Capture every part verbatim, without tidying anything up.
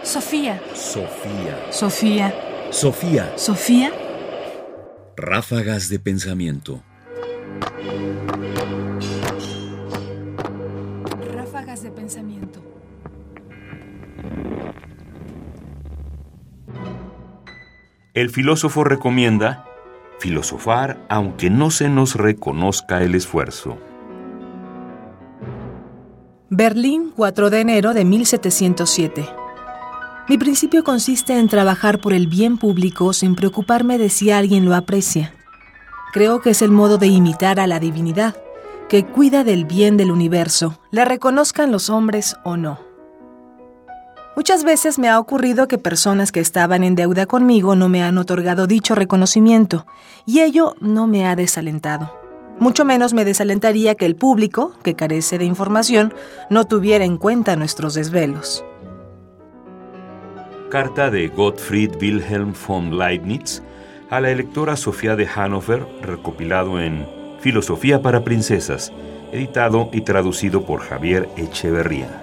Sofía. Sofía. Sofía. Sofía. Sofía. Ráfagas de pensamiento. Ráfagas de pensamiento. El filósofo recomienda filosofar aunque no se nos reconozca el esfuerzo. Berlín, cuatro de enero de mil setecientos siete. Mi principio consiste en trabajar por el bien público sin preocuparme de si alguien lo aprecia. Creo que es el modo de imitar a la divinidad, que cuida del bien del universo, le reconozcan los hombres o no. Muchas veces me ha ocurrido que personas que estaban en deuda conmigo no me han otorgado dicho reconocimiento, y ello no me ha desalentado. Mucho menos me desalentaría que el público, que carece de información, no tuviera en cuenta nuestros desvelos. Carta de Gottfried Wilhelm von Leibniz a la electora Sofía de Hannover, recopilado en Filosofía para Princesas, editado y traducido por Javier Echeverría.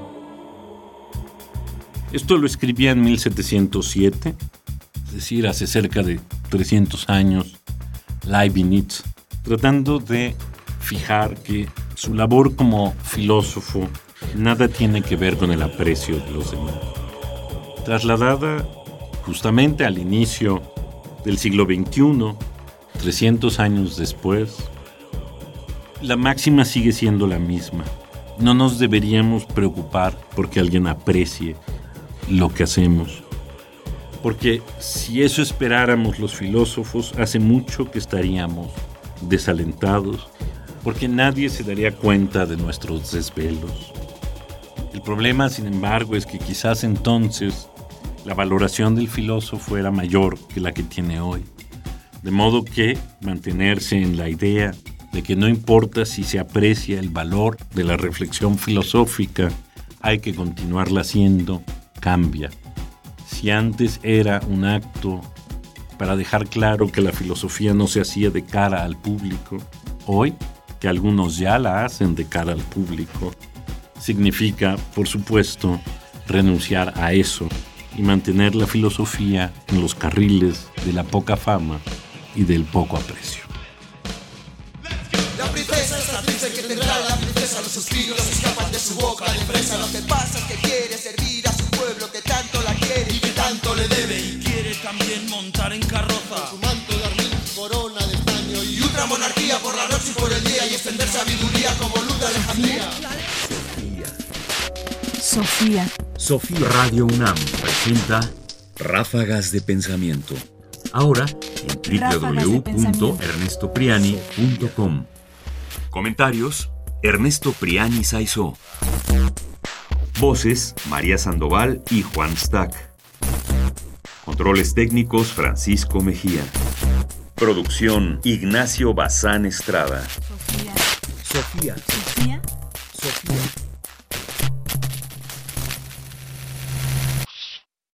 Esto lo escribía en mil setecientos siete, es decir, hace cerca de trescientos años, Leibniz, tratando de fijar que su labor como filósofo nada tiene que ver con el aprecio de los demás. Trasladada justamente al inicio del siglo veintiuno, trescientos años después, la máxima sigue siendo la misma. No nos deberíamos preocupar porque alguien aprecie lo que hacemos. Porque si eso esperáramos los filósofos, hace mucho que estaríamos desalentados, porque nadie se daría cuenta de nuestros desvelos. El problema, sin embargo, es que quizás entonces la valoración del filósofo era mayor que la que tiene hoy. De modo que mantenerse en la idea de que no importa si se aprecia el valor de la reflexión filosófica, hay que continuarla haciendo, cambia. Si antes era un acto para dejar claro que la filosofía no se hacía de cara al público, hoy, que algunos ya la hacen de cara al público, significa, por supuesto, renunciar a eso y mantener la filosofía en los carriles de la poca fama y del poco aprecio. La princesa es la princesa que tendrá la princesa, los suspiros escapan de su boca de fresa. Lo que pasa es que quiere servir a su pueblo que tanto la quiere y que tanto le debe. Y quiere también montar en carroza con su manto de armín, corona de estaño y otra monarquía por la noche y por el día, y extender sabiduría como luz de Alejandría. Sofía. Sofía. Radio UNAM presenta Ráfagas de Pensamiento. Ahora en doble u doble u doble u punto ernesto priani punto com. Comentarios: Ernesto Priani Saizó. Voces: María Sandoval y Juan Stack. Controles técnicos: Francisco Mejía. Producción: Ignacio Bazán Estrada. Sofía. Sofía. Sofía. Sofía.